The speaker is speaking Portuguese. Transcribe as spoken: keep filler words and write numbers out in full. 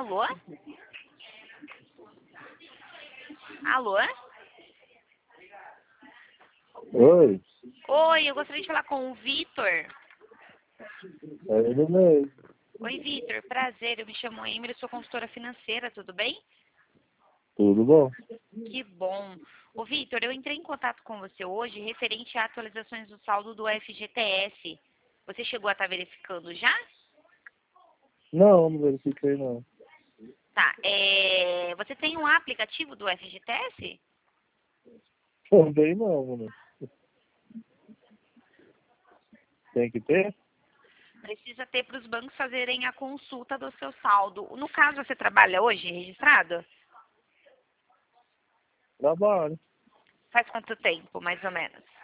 Alô? Alô? Oi, Oi, eu gostaria de falar com o Vitor. é ele mesmo. Oi, Vitor, prazer, eu me chamo Emily, sou consultora financeira, tudo bem? Tudo bom? Que bom. Ô, Vitor, eu entrei em contato com você hoje referente a atualizações do saldo do F G T S. Você chegou a estar verificando já? Não, não verifiquei não. Tá, é... você tem um aplicativo do F G T S? Também não, mano. Tem que ter? Precisa ter para os bancos fazerem a consulta do seu saldo. No caso, você trabalha hoje registrado? Trabalho. Faz quanto tempo, mais ou menos?